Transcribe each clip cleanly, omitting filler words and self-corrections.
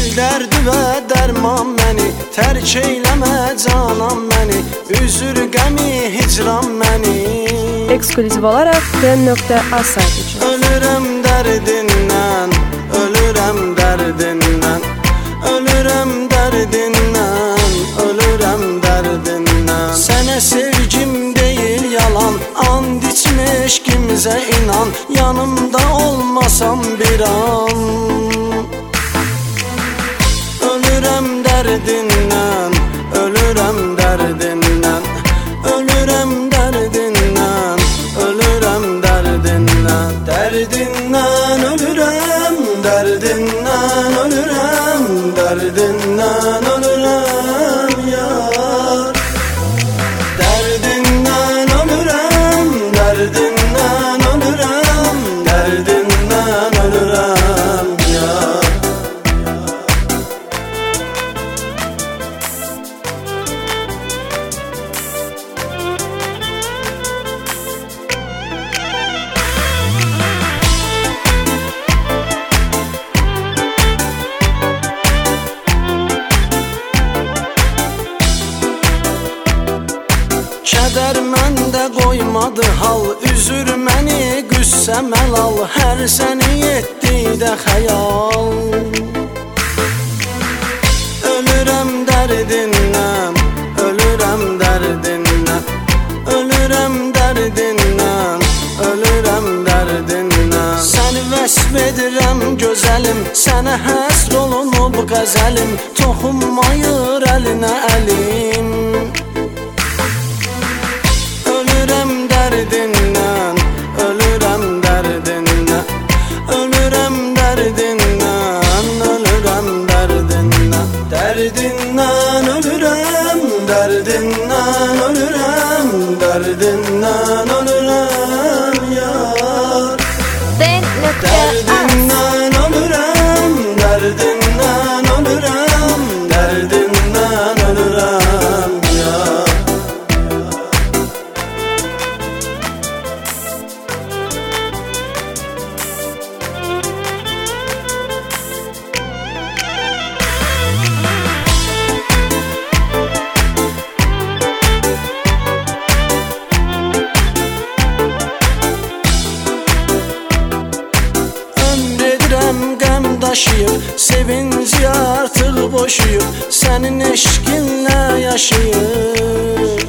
Dil dərdi və dərman məni, tərk eyləmə canan məni, üzür qəmi hicran məni. Eksklüziv olaraq den.az saytı üçün. Ölürəm dərdindən, ölürəm dərdindən, ölürəm dərdindən, ölürəm dərdindən. Sənə sevgim deyil yalan, and içmə eşqimizə inan, yanımda olmasam bir an. Ölürəm dərdindən, ölürəm dərdindən, ölürəm dərdindən, ölürəm dərdindən. Dərdindən ölürəm, dərdindən ölürəm, dərdindən ölürəm yar. Dərdindən ölürəm, dərdindən ölürəm, dərdindən ölürəm yar. Kədər məndə qoymadı hal, üzür məni qüssə məlal, hər səni etdi də xəyal. Ölürəm dərdindən, ölürəm dərdindən, ölürəm dərdindən, ölürəm dərdindən. Səni vəsf edirəm gözəlim, sənə həsr olunub qəzəlim, toxunmayır əlinə əlim. Ölürəm dərdindən, ölürəm dərdindən, ölürəm dərdindən, ölürəm dərdindən. Dərdindən ölürəm, dərdindən ölürəm, dərdindən ölürəm yar. Dərdindən ölürəm, dərdindən ölürəm, dərdindən ölürəm yar. Qəm daşıyıb, sevinci artıq boşuyub, sənin eşqinlə yaşayıb.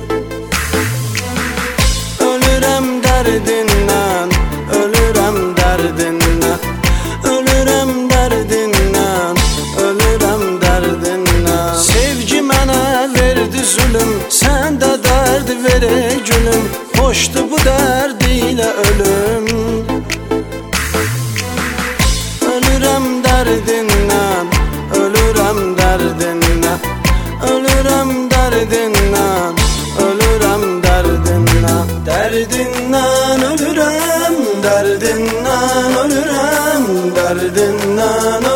Ölürəm dərdindən, ölürəm dərdindən, ölürəm dərdindən, ölürəm dərdindən. Sevgi mənə verdi zülüm, sən də dərd ver ey gülüm, xoşdu bu dərd ilə ölüm. Ölürəm dərdindən, ölürəm dərdindən, ölürəm dərdindən, ölürəm dərdindən. Dərdindən ölürəm, dərdindən ölürəm, dərdindən